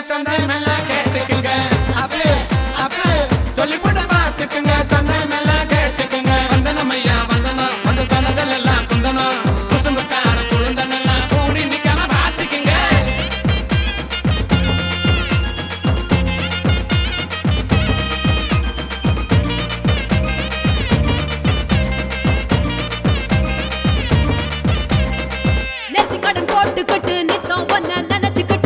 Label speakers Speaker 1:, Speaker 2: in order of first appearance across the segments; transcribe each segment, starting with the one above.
Speaker 1: சந்தமெல்லாம் கேட்டுக்குங்க அப்ப அப்ப சொல்லி போட்டு பார்த்துக்குங்க சந்தமெல்லாம் கேட்டுக்குங்க வந்தனமையா வந்தனா வந்த சனங்கள் எல்லாம் குந்தனம் குசும்புக்கார குழுந்தனெல்லாம் கூடி நிக்காம பார்த்துக்குங்க
Speaker 2: நெத்தி கடன் போட்டுக்கிட்டு நித்தம் ஒன்ன நினைச்சுக்கிட்டு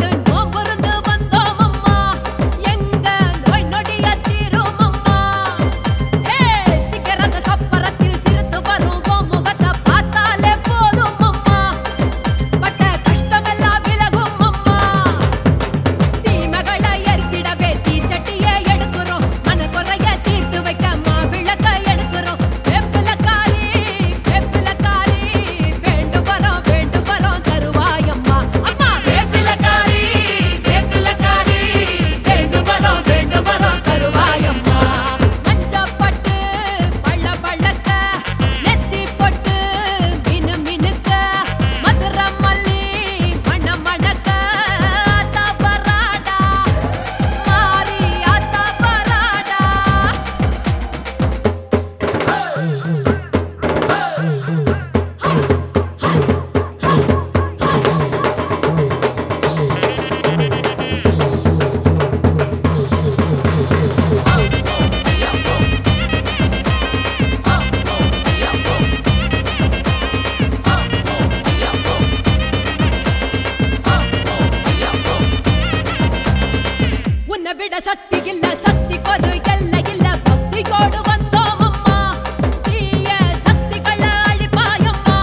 Speaker 2: விட சக்தி இல்ல சக்தி ஒரு எல்லை இல்ல பக்தி கோடு வந்தோம் அம்மா தீய சக்திகளை அழிப்பாயம்மா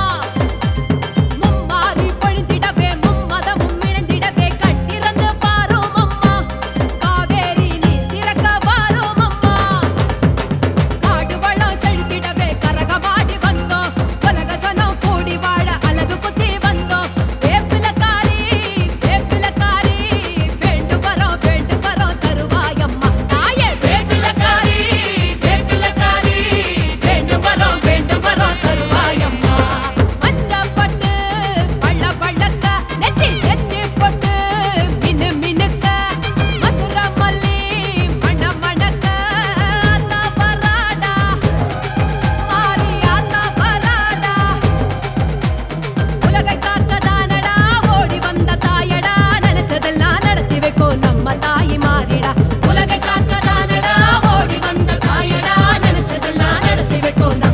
Speaker 2: மும்மாறி பொழிந்திடவே மும்மதமும் இணைந்திடவே கட்டிறந்து பாரும் அம்மா காவேரி நீர் திறக்க பாரும் அம்மா காடு வளம் செழித்திடவே கரகமாடி வந்தோம் உலகசனம் கூடி வாழ அழகு குத்தி வந்தோம் வேப்பிலக்காரி வேப்பிலக்காரி வேண்டு வரோம் தருவாயம்மா தாயே வேப்பிலக்காரி வேப்பிலக்காரி வேண்டு வரோம் தருவாயம்மா மஞ்சப்பட்டு பள்ள பள்ளக்க நெத்தி நெத்தி போட்டு மினு மினுக்க மதுர மல்லி மண மணக்க ஆத்தா பராடா மாரி ஆத்தா பராடா உலகை காக்கதானடா ஓடி வந்த தாயடா நினைச்சதெல்லாம் நடத்தி வைக்கும் நம்ம தாய் மாறிடா உலகை காக்கதானடா ஓடி வந்த தாயடா நினைச்சதெல்லாம் நடத்தி வைக்கும்